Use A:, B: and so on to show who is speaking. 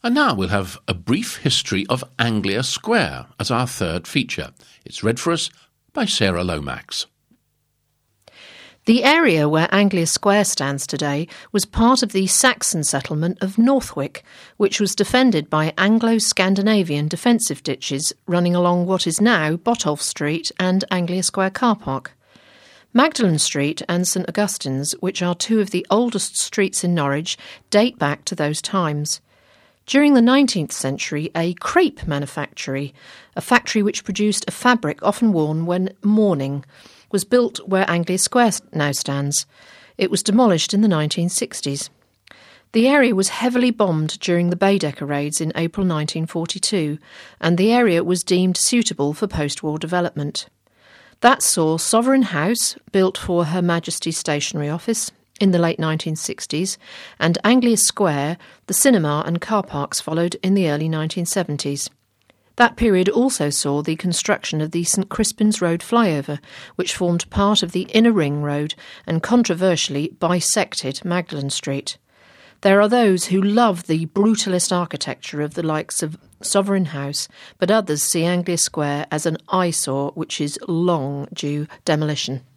A: And now we'll have a brief history of Anglia Square as our third feature. It's read for us by Sarah Lomax.
B: The area where Anglia Square stands today was part of the Saxon settlement of Northwick, which was defended by Anglo-Scandinavian defensive ditches running along what is now Botolph Street and Anglia Square car park. Magdalen Street and St Augustine's, which are two of the oldest streets in Norwich, date back to those times. During the 19th century, a crepe manufactory, a factory which produced a fabric often worn when mourning, was built where Anglia Square now stands. It was demolished in the 1960s. The area was heavily bombed during the Baedeker raids in April 1942, and the area was deemed suitable for post-war development. That saw Sovereign House, built for Her Majesty's Stationery Office, in the late 1960s, and Anglia Square, the cinema and car parks followed in the early 1970s. That period also saw the construction of the St Crispin's Road flyover, which formed part of the Inner Ring Road and controversially bisected Magdalen Street. There are those who love the brutalist architecture of the likes of Sovereign House, but others see Anglia Square as an eyesore which is long due demolition.